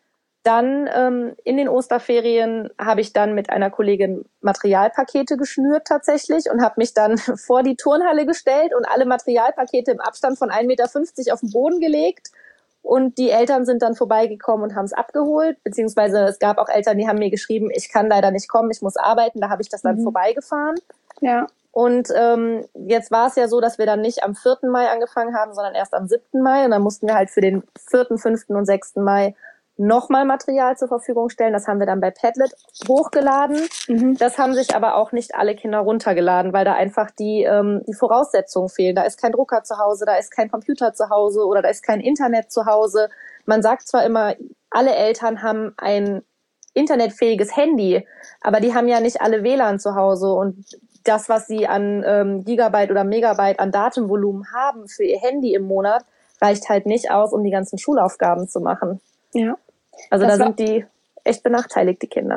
Dann in den Osterferien habe ich dann mit einer Kollegin Materialpakete geschnürt tatsächlich und habe mich dann vor die Turnhalle gestellt und alle Materialpakete im Abstand von 1,50 Meter auf den Boden gelegt. Und die Eltern sind dann vorbeigekommen und haben es abgeholt, beziehungsweise es gab auch Eltern, die haben mir geschrieben, ich kann leider nicht kommen, ich muss arbeiten, da habe ich das dann vorbeigefahren. Ja. Und jetzt war es ja so, dass wir dann nicht am 4. Mai angefangen haben, sondern erst am 7. Mai. Und dann mussten wir halt für den 4., 5. und 6. Mai nochmal Material zur Verfügung stellen. Das haben wir dann bei Padlet hochgeladen. Das haben sich aber auch nicht alle Kinder runtergeladen, weil da einfach die Voraussetzungen fehlen. Da ist kein Drucker zu Hause, da ist kein Computer zu Hause oder da ist kein Internet zu Hause. Man sagt zwar immer, alle Eltern haben ein internetfähiges Handy, aber die haben ja nicht alle WLAN zu Hause und das, was sie an Gigabyte oder Megabyte an Datenvolumen haben für ihr Handy im Monat, reicht halt nicht aus, um die ganzen Schulaufgaben zu machen. Ja. Also da sind die echt benachteiligt, die Kinder.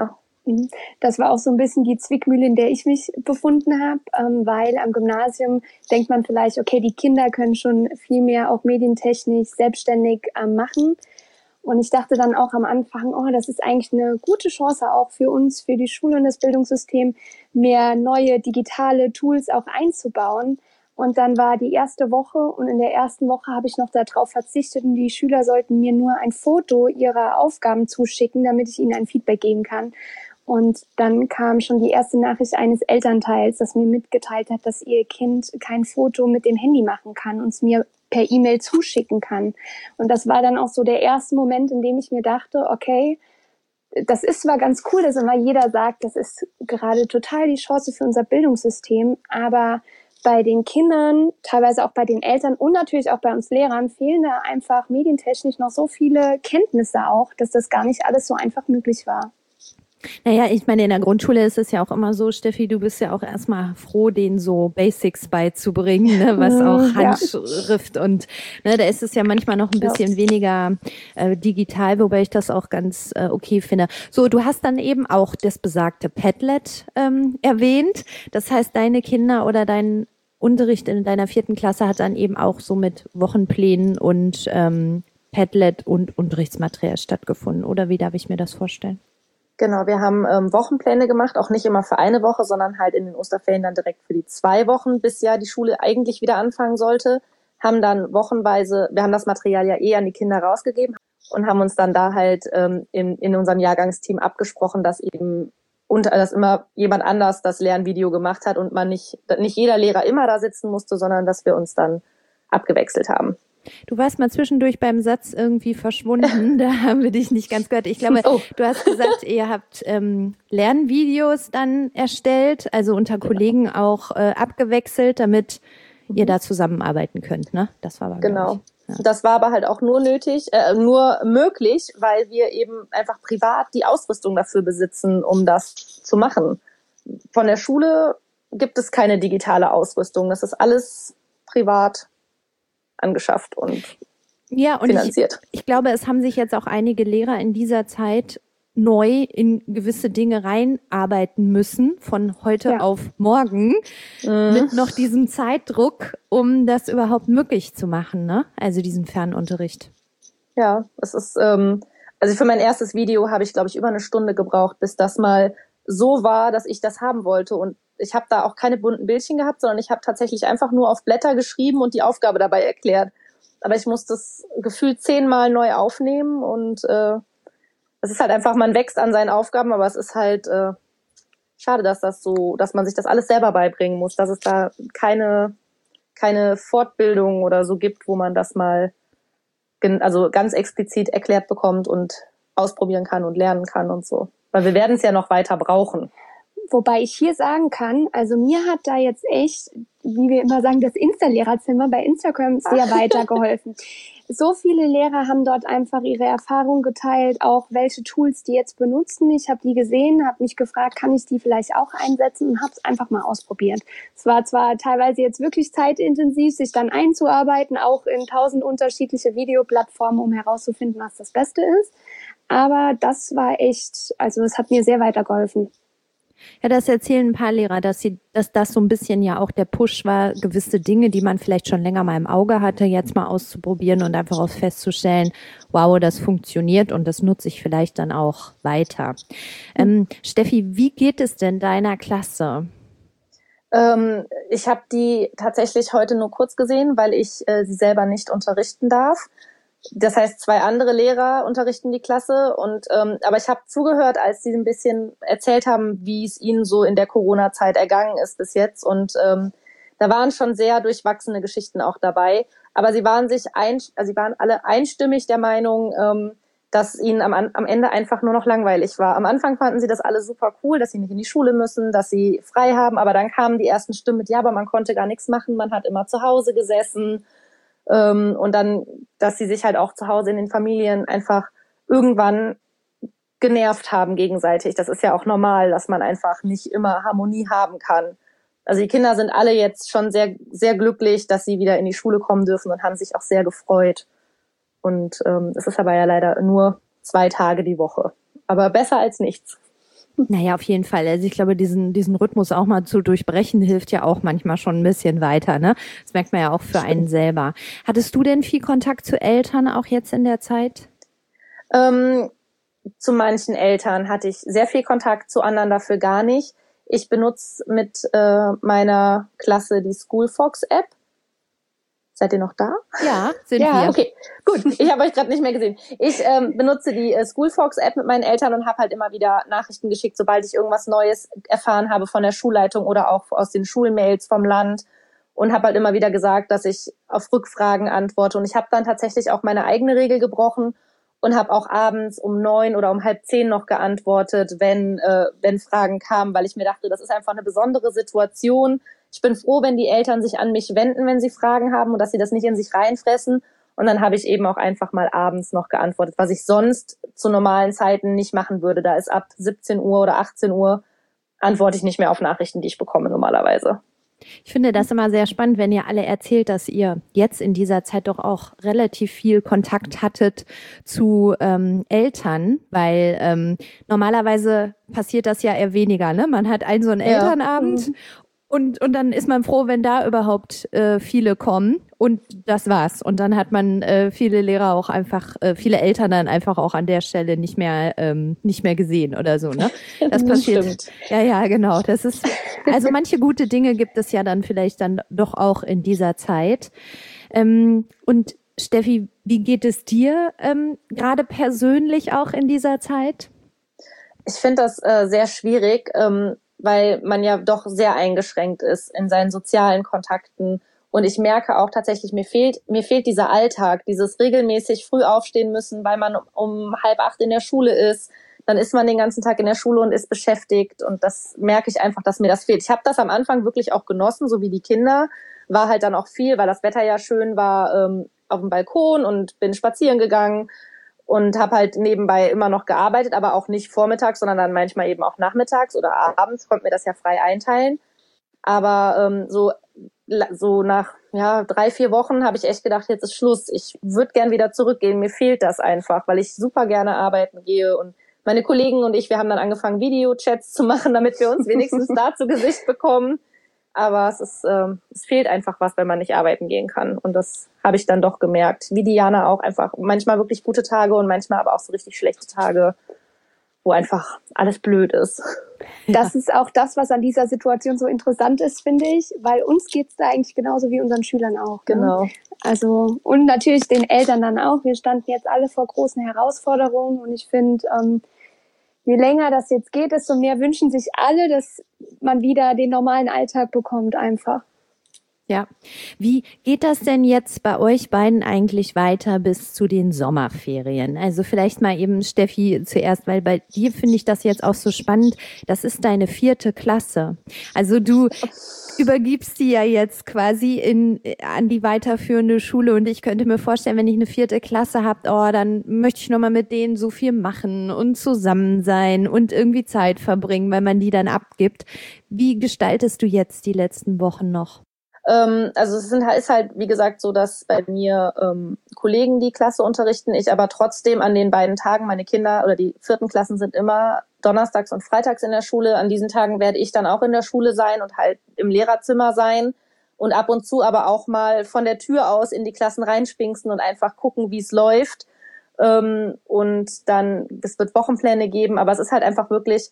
Das war auch so ein bisschen die Zwickmühle, in der ich mich befunden habe, weil am Gymnasium denkt man vielleicht, okay, die Kinder können schon viel mehr auch medientechnisch selbstständig machen. Und ich dachte dann auch am Anfang, oh, das ist eigentlich eine gute Chance auch für uns, für die Schule und das Bildungssystem, mehr neue digitale Tools auch einzubauen. Und dann war die erste Woche und in der ersten Woche habe ich noch darauf verzichtet und die Schüler sollten mir nur ein Foto ihrer Aufgaben zuschicken, damit ich ihnen ein Feedback geben kann. Und dann kam schon die erste Nachricht eines Elternteils, das mir mitgeteilt hat, dass ihr Kind kein Foto mit dem Handy machen kann und es mir per E-Mail zuschicken kann. Und das war dann auch so der erste Moment, in dem ich mir dachte, okay, das ist zwar ganz cool, dass immer jeder sagt, das ist gerade total die Chance für unser Bildungssystem, aber bei den Kindern, teilweise auch bei den Eltern und natürlich auch bei uns Lehrern fehlen da einfach medientechnisch noch so viele Kenntnisse auch, dass das gar nicht alles so einfach möglich war. Naja, ich meine, in der Grundschule ist es ja auch immer so, Steffi, du bist ja auch erstmal froh, denen so Basics beizubringen, ne, was auch Handschrift und ne, da ist es ja manchmal noch ein bisschen weniger digital, wobei ich das auch ganz okay finde. So, du hast dann eben auch das besagte Padlet erwähnt. Das heißt, deine Kinder oder dein Unterricht in deiner 4. Klasse hat dann eben auch so mit Wochenplänen und Padlet und Unterrichtsmaterial stattgefunden. Oder wie darf ich mir das vorstellen? Genau, wir haben Wochenpläne gemacht, auch nicht immer für eine Woche, sondern halt in den Osterferien dann direkt für die 2 Wochen, bis ja die Schule eigentlich wieder anfangen sollte. Haben dann wochenweise, wir haben das Material ja an die Kinder rausgegeben und haben uns dann da halt in unserem Jahrgangsteam abgesprochen, dass immer jemand anders das Lernvideo gemacht hat und man nicht jeder Lehrer immer da sitzen musste, sondern dass wir uns dann abgewechselt haben. Du warst mal zwischendurch beim Satz irgendwie verschwunden, da haben wir dich nicht ganz gehört. Ich glaube, Du hast gesagt, ihr habt Lernvideos dann erstellt, also unter Kollegen auch abgewechselt, damit ihr da zusammenarbeiten könnt, ne? Das war aber genau. Ja. Das war aber halt auch nur möglich, weil wir eben einfach privat die Ausrüstung dafür besitzen, um das zu machen. Von der Schule gibt es keine digitale Ausrüstung. Das ist alles privat angeschafft und finanziert. Ich glaube, es haben sich jetzt auch einige Lehrer in dieser Zeit neu in gewisse Dinge reinarbeiten müssen, von heute auf morgen, mit noch diesem Zeitdruck, um das überhaupt möglich zu machen, ne? Also diesen Fernunterricht. Ja, es ist, also für mein erstes Video habe ich, glaube ich, über 1 Stunde gebraucht, bis das mal so war, dass ich das haben wollte. Und ich habe da auch keine bunten Bildchen gehabt, sondern ich habe tatsächlich einfach nur auf Blätter geschrieben und die Aufgabe dabei erklärt. Aber ich muss das gefühlt 10-mal neu aufnehmen und es ist halt einfach, man wächst an seinen Aufgaben, aber es ist halt schade, dass man sich das alles selber beibringen muss, dass es da keine Fortbildung oder so gibt, wo man das mal ganz explizit erklärt bekommt und ausprobieren kann und lernen kann und so. Weil wir werden es ja noch weiter brauchen. Wobei ich hier sagen kann, also mir hat da jetzt echt, wie wir immer sagen, das Insta-Lehrerzimmer bei Instagram sehr weitergeholfen. So viele Lehrer haben dort einfach ihre Erfahrungen geteilt, auch welche Tools die jetzt benutzen. Ich habe die gesehen, habe mich gefragt, kann ich die vielleicht auch einsetzen und habe es einfach mal ausprobiert. Es war zwar teilweise jetzt wirklich zeitintensiv, sich dann einzuarbeiten, auch in 1000 unterschiedliche Videoplattformen, um herauszufinden, was das Beste ist. Aber das war echt, also es hat mir sehr weitergeholfen. Ja, das erzählen ein paar Lehrer, dass das so ein bisschen ja auch der Push war, gewisse Dinge, die man vielleicht schon länger mal im Auge hatte, jetzt mal auszuprobieren und einfach auch festzustellen, wow, das funktioniert und das nutze ich vielleicht dann auch weiter. Steffi, wie geht es denn deiner Klasse? Ich habe die tatsächlich heute nur kurz gesehen, weil ich sie selber nicht unterrichten darf. Das heißt, 2 andere Lehrer unterrichten die Klasse aber ich habe zugehört, als sie ein bisschen erzählt haben, wie es ihnen so in der Corona-Zeit ergangen ist bis jetzt und da waren schon sehr durchwachsene Geschichten auch dabei, aber sie waren alle einstimmig der Meinung, dass ihnen am Ende einfach nur noch langweilig war. Am Anfang fanden sie das alle super cool, dass sie nicht in die Schule müssen, dass sie frei haben, aber dann kamen die ersten Stimmen mit, ja, aber man konnte gar nichts machen, man hat immer zu Hause gesessen. Und dann, dass sie sich halt auch zu Hause in den Familien einfach irgendwann genervt haben gegenseitig. Das ist ja auch normal, dass man einfach nicht immer Harmonie haben kann. Also die Kinder sind alle jetzt schon sehr, sehr glücklich, dass sie wieder in die Schule kommen dürfen und haben sich auch sehr gefreut. Und es ist aber ja leider nur 2 Tage die Woche. Aber besser als nichts. Naja, auf jeden Fall. Also ich glaube, diesen Rhythmus auch mal zu durchbrechen, hilft ja auch manchmal schon ein bisschen weiter, ne? Das merkt man ja auch für einen selber. Hattest du denn viel Kontakt zu Eltern auch jetzt in der Zeit? Zu manchen Eltern hatte ich sehr viel Kontakt, zu anderen dafür gar nicht. Ich benutze mit meiner Klasse die Schoolfox-App. Seid ihr noch da? Ja, sind ja, wir. Okay, gut. Ich habe euch gerade nicht mehr gesehen. Ich benutze die Schoolfox-App mit meinen Eltern und habe halt immer wieder Nachrichten geschickt, sobald ich irgendwas Neues erfahren habe von der Schulleitung oder auch aus den Schulmails vom Land. Und habe halt immer wieder gesagt, dass ich auf Rückfragen antworte. Und ich habe dann tatsächlich auch meine eigene Regel gebrochen und habe auch abends um 9 oder um 9:30 noch geantwortet, wenn Fragen kamen, weil ich mir dachte, das ist einfach eine besondere Situation. Ich bin froh, wenn die Eltern sich an mich wenden, wenn sie Fragen haben und dass sie das nicht in sich reinfressen. Und dann habe ich eben auch einfach mal abends noch geantwortet, was ich sonst zu normalen Zeiten nicht machen würde. Da ist ab 17 Uhr oder 18 Uhr antworte ich nicht mehr auf Nachrichten, die ich bekomme normalerweise. Ich finde das immer sehr spannend, wenn ihr alle erzählt, dass ihr jetzt in dieser Zeit doch auch relativ viel Kontakt hattet zu Eltern, weil normalerweise passiert das ja eher weniger, ne? Man hat so einen Elternabend und dann ist man froh, wenn da überhaupt viele kommen und das war's. Und dann hat man viele Lehrer auch einfach, viele Eltern dann einfach auch an der Stelle nicht mehr gesehen oder so, ne? Das passiert. Stimmt. Ja, genau. Das ist, also manche gute Dinge gibt es ja dann vielleicht dann doch auch in dieser Zeit. Und Steffi, wie geht es dir gerade persönlich auch in dieser Zeit? Ich finde das sehr schwierig, weil man ja doch sehr eingeschränkt ist in seinen sozialen Kontakten. Und ich merke auch tatsächlich, mir fehlt dieser Alltag, dieses regelmäßig früh aufstehen müssen, weil man um 7:30 in der Schule ist. Dann ist man den ganzen Tag in der Schule und ist beschäftigt. Und das merke ich einfach, dass mir das fehlt. Ich habe das am Anfang wirklich auch genossen, so wie die Kinder. War halt dann auch viel, weil das Wetter ja schön war, auf dem Balkon und bin spazieren gegangen. Und habe halt nebenbei immer noch gearbeitet, aber auch nicht vormittags, sondern dann manchmal eben auch nachmittags oder abends, konnte mir das ja frei einteilen. Aber so nach 3-4 Wochen habe ich echt gedacht, jetzt ist Schluss. Ich würde gern wieder zurückgehen. Mir fehlt das einfach, weil ich super gerne arbeiten gehe. Und meine Kollegen und ich, wir haben dann angefangen, Videochats zu machen, damit wir uns wenigstens da zu Gesicht bekommen. Aber es fehlt einfach was, wenn man nicht arbeiten gehen kann. Und das habe ich dann doch gemerkt. Wie Diana auch, einfach manchmal wirklich gute Tage und manchmal aber auch so richtig schlechte Tage, wo einfach alles blöd ist. Das ist auch das, was an dieser Situation so interessant ist, finde ich, weil uns geht's da eigentlich genauso wie unseren Schülern auch. Genau. Ne? Also, und natürlich den Eltern dann auch. Wir standen jetzt alle vor großen Herausforderungen und ich finde, je länger das jetzt geht, desto mehr wünschen sich alle, dass man wieder den normalen Alltag bekommt einfach. Ja. Wie geht das denn jetzt bei euch beiden eigentlich weiter bis zu den Sommerferien? Also vielleicht mal eben Steffi zuerst, weil bei dir finde ich das jetzt auch so spannend. Das ist deine 4. Klasse. Also du übergibst die ja jetzt quasi an die weiterführende Schule und ich könnte mir vorstellen, wenn ich eine 4. Klasse habe, dann möchte ich nochmal mit denen so viel machen und zusammen sein und irgendwie Zeit verbringen, weil man die dann abgibt. Wie gestaltest du jetzt die letzten Wochen noch? Also es ist halt, wie gesagt, so, dass bei mir Kollegen die Klasse unterrichten, ich aber trotzdem an den beiden Tagen, meine Kinder oder die 4. Klassen sind immer donnerstags und freitags in der Schule. An diesen Tagen werde ich dann auch in der Schule sein und halt im Lehrerzimmer sein und ab und zu aber auch mal von der Tür aus in die Klassen reinspinksen und einfach gucken, wie es läuft. Und dann, es wird Wochenpläne geben, aber es ist halt einfach wirklich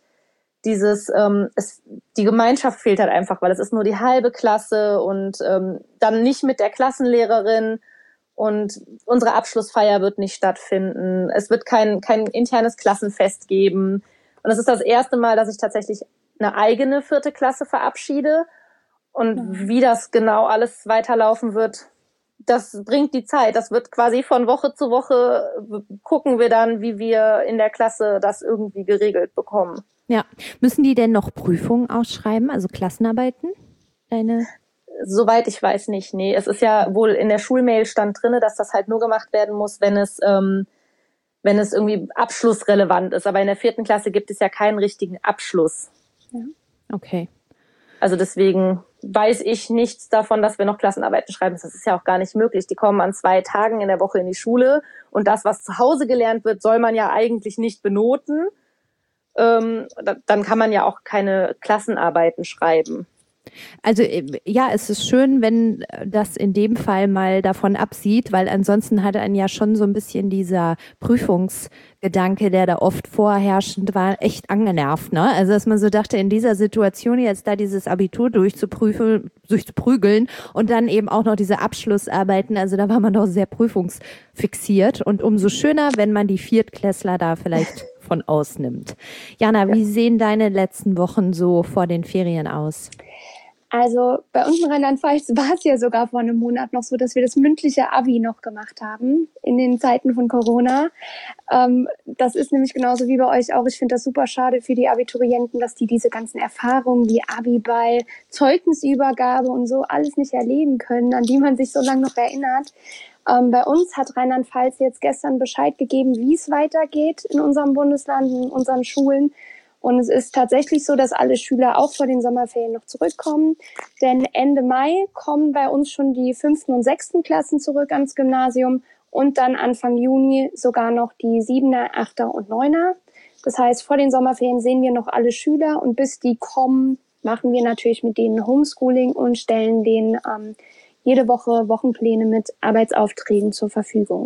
die Gemeinschaft fehlt halt einfach, weil es ist nur die halbe Klasse und dann nicht mit der Klassenlehrerin und unsere Abschlussfeier wird nicht stattfinden. Es wird kein internes Klassenfest geben. Und es ist das erste Mal, dass ich tatsächlich eine eigene 4. Klasse verabschiede. Und wie das genau alles weiterlaufen wird, das bringt die Zeit. Das wird quasi von Woche zu Woche, gucken wir dann, wie wir in der Klasse das irgendwie geregelt bekommen. Ja. Müssen die denn noch Prüfungen ausschreiben, also Klassenarbeiten? Soweit ich weiß nicht, nee. Es ist ja wohl in der Schulmail stand drinne, dass das halt nur gemacht werden muss, wenn es irgendwie abschlussrelevant ist. Aber in der 4. Klasse gibt es ja keinen richtigen Abschluss. Ja. Okay. Also deswegen weiß ich nichts davon, dass wir noch Klassenarbeiten schreiben. Das ist ja auch gar nicht möglich. Die kommen an 2 Tagen in der Woche in die Schule und das, was zu Hause gelernt wird, soll man ja eigentlich nicht benoten. dann kann man ja auch keine Klassenarbeiten schreiben. Also ja, es ist schön, wenn das in dem Fall mal davon absieht, weil ansonsten hat einen ja schon so ein bisschen dieser Prüfungsgedanke, der da oft vorherrschend war, echt angenervt, ne? Also dass man so dachte, in dieser Situation jetzt da dieses Abitur durchzuprügeln und dann eben auch noch diese Abschlussarbeiten, also da war man doch sehr prüfungsfixiert und umso schöner, wenn man die Viertklässler da vielleicht von ausnimmt. Jana, wie sehen deine letzten Wochen so vor den Ferien aus? Also bei uns in Rheinland-Pfalz war es ja sogar vor einem Monat noch so, dass wir das mündliche Abi noch gemacht haben in den Zeiten von Corona. Das ist nämlich genauso wie bei euch auch. Ich finde das super schade für die Abiturienten, dass die diese ganzen Erfahrungen wie Abiball, Zeugnisübergabe und so alles nicht erleben können, an die man sich so lange noch erinnert. Bei uns hat Rheinland-Pfalz jetzt gestern Bescheid gegeben, wie es weitergeht in unserem Bundesland, in unseren Schulen. Und es ist tatsächlich so, dass alle Schüler auch vor den Sommerferien noch zurückkommen. Denn Ende Mai kommen bei uns schon die 5. und 6. Klassen zurück ans Gymnasium und dann Anfang Juni sogar noch die 7er, 8er und 9er. Das heißt, vor den Sommerferien sehen wir noch alle Schüler und bis die kommen, machen wir natürlich mit denen Homeschooling und stellen denen jede Woche Wochenpläne mit Arbeitsaufträgen zur Verfügung.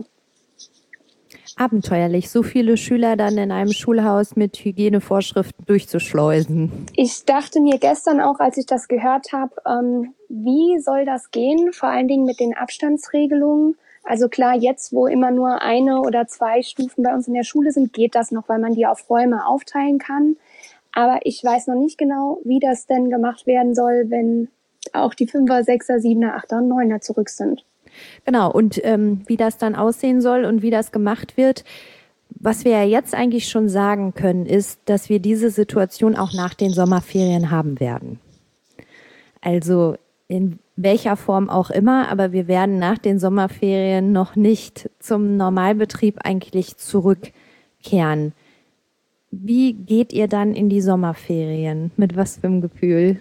Abenteuerlich, so viele Schüler dann in einem Schulhaus mit Hygienevorschriften durchzuschleusen. Ich dachte mir gestern auch, als ich das gehört habe, wie soll das gehen? Vor allen Dingen mit den Abstandsregelungen. Also klar, jetzt, wo immer nur 1 oder 2 Stufen bei uns in der Schule sind, geht das noch, weil man die auf Räume aufteilen kann. Aber ich weiß noch nicht genau, wie das denn gemacht werden soll, wenn auch die 5er, 6er, 7er, 8er und 9er zurück sind. Genau, und wie das dann aussehen soll und wie das gemacht wird, was wir ja jetzt eigentlich schon sagen können, ist, dass wir diese Situation auch nach den Sommerferien haben werden. Also in welcher Form auch immer, aber wir werden nach den Sommerferien noch nicht zum Normalbetrieb eigentlich zurückkehren. Wie geht ihr dann in die Sommerferien? Mit was für einem Gefühl?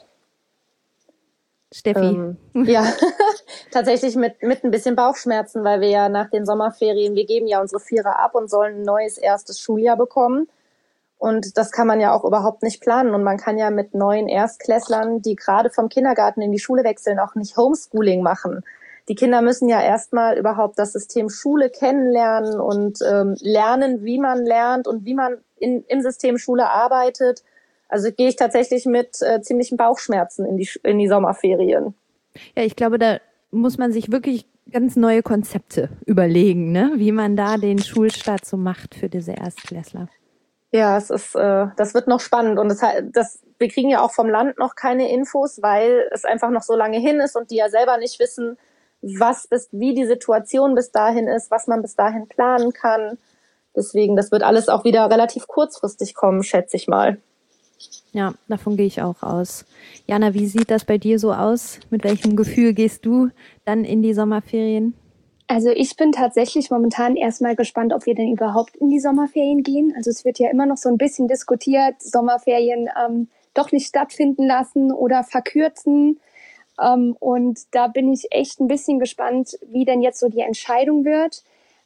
Steffi? Ja, tatsächlich mit ein bisschen Bauchschmerzen, weil wir ja nach den Sommerferien, wir geben ja unsere Vierer ab und sollen ein neues erstes Schuljahr bekommen. Und das kann man ja auch überhaupt nicht planen. Und man kann ja mit neuen Erstklässlern, die gerade vom Kindergarten in die Schule wechseln, auch nicht Homeschooling machen. Die Kinder müssen ja erstmal überhaupt das System Schule kennenlernen und lernen, wie man lernt und wie man im System Schule arbeitet. Also gehe ich tatsächlich mit ziemlichen Bauchschmerzen in die Sommerferien. Ja, ich glaube, da muss man sich wirklich ganz neue Konzepte überlegen, ne? Wie man da den Schulstart so macht für diese Erstklässler. Ja, das wird noch spannend und wir kriegen ja auch vom Land noch keine Infos, weil es einfach noch so lange hin ist und die ja selber nicht wissen, wie die Situation bis dahin ist, was man bis dahin planen kann. Deswegen, das wird alles auch wieder relativ kurzfristig kommen, schätze ich mal. Ja, davon gehe ich auch aus. Jana, wie sieht das bei dir so aus? Mit welchem Gefühl gehst du dann in die Sommerferien? Also ich bin tatsächlich momentan erstmal gespannt, ob wir denn überhaupt in die Sommerferien gehen. Also es wird ja immer noch so ein bisschen diskutiert, Sommerferien doch nicht stattfinden lassen oder verkürzen. Und da bin ich echt ein bisschen gespannt, wie denn jetzt so die Entscheidung wird.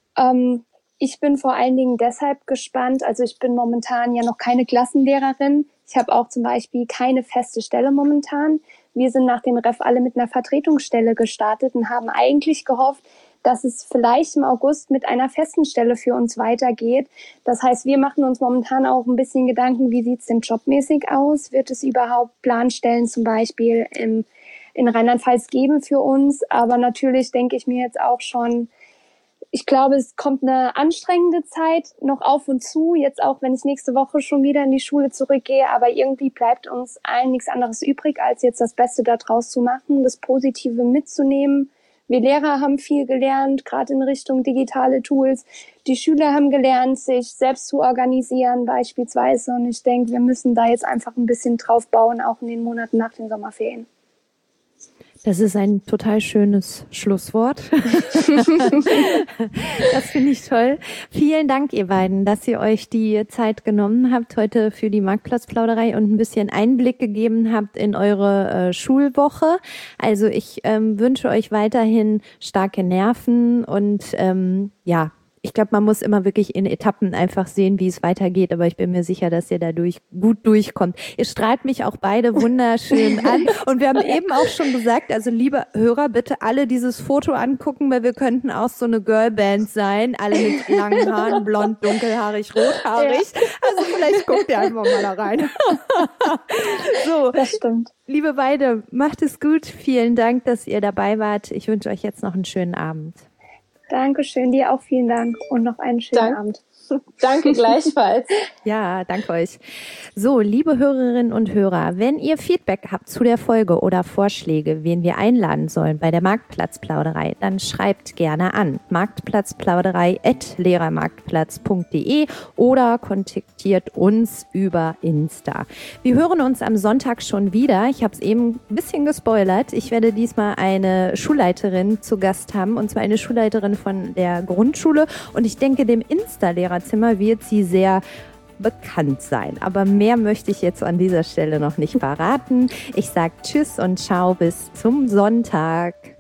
Ich bin vor allen Dingen deshalb gespannt, also ich bin momentan ja noch keine Klassenlehrerin. Ich habe auch zum Beispiel keine feste Stelle momentan. Wir sind nach dem Ref alle mit einer Vertretungsstelle gestartet und haben eigentlich gehofft, dass es vielleicht im August mit einer festen Stelle für uns weitergeht. Das heißt, wir machen uns momentan auch ein bisschen Gedanken, wie sieht's denn jobmäßig aus? Wird es überhaupt Planstellen zum Beispiel in Rheinland-Pfalz geben für uns? Aber natürlich denke ich mir jetzt auch schon, ich glaube, es kommt eine anstrengende Zeit noch auf uns zu, jetzt auch, wenn ich nächste Woche schon wieder in die Schule zurückgehe, aber irgendwie bleibt uns allen nichts anderes übrig, als jetzt das Beste daraus zu machen, das Positive mitzunehmen. Wir Lehrer haben viel gelernt, gerade in Richtung digitale Tools. Die Schüler haben gelernt, sich selbst zu organisieren beispielsweise und ich denke, wir müssen da jetzt einfach ein bisschen drauf bauen, auch in den Monaten nach den Sommerferien. Das ist ein total schönes Schlusswort. Das finde ich toll. Vielen Dank, ihr beiden, dass ihr euch die Zeit genommen habt heute für die Marktplatzplauderei und ein bisschen Einblick gegeben habt in eure Schulwoche. Also ich wünsche euch weiterhin starke Nerven und ich glaube, man muss immer wirklich in Etappen einfach sehen, wie es weitergeht. Aber ich bin mir sicher, dass ihr dadurch gut durchkommt. Ihr strahlt mich auch beide wunderschön an. Und wir haben eben auch schon gesagt, also liebe Hörer, bitte alle dieses Foto angucken, weil wir könnten auch so eine Girlband sein. Alle mit langen Haaren, blond, dunkelhaarig, rothaarig. Ja. Also vielleicht guckt ihr einfach mal da rein. So, das stimmt. Liebe beide, macht es gut. Vielen Dank, dass ihr dabei wart. Ich wünsche euch jetzt noch einen schönen Abend. Dankeschön, dir auch vielen Dank und noch einen schönen Abend. Danke gleichfalls. Ja, danke euch. So, liebe Hörerinnen und Hörer, wenn ihr Feedback habt zu der Folge oder Vorschläge, wen wir einladen sollen bei der Marktplatzplauderei, dann schreibt gerne an marktplatzplauderei@lehrermarktplatz.de oder kontaktiert uns über Insta. Wir hören uns am Sonntag schon wieder. Ich habe es eben ein bisschen gespoilert. Ich werde diesmal eine Schulleiterin zu Gast haben, und zwar eine Schulleiterin von der Grundschule, und ich denke, dem Insta-Lehrerzimmer wird sie sehr bekannt sein. Aber mehr möchte ich jetzt an dieser Stelle noch nicht verraten. Ich sage Tschüss und Ciao bis zum Sonntag.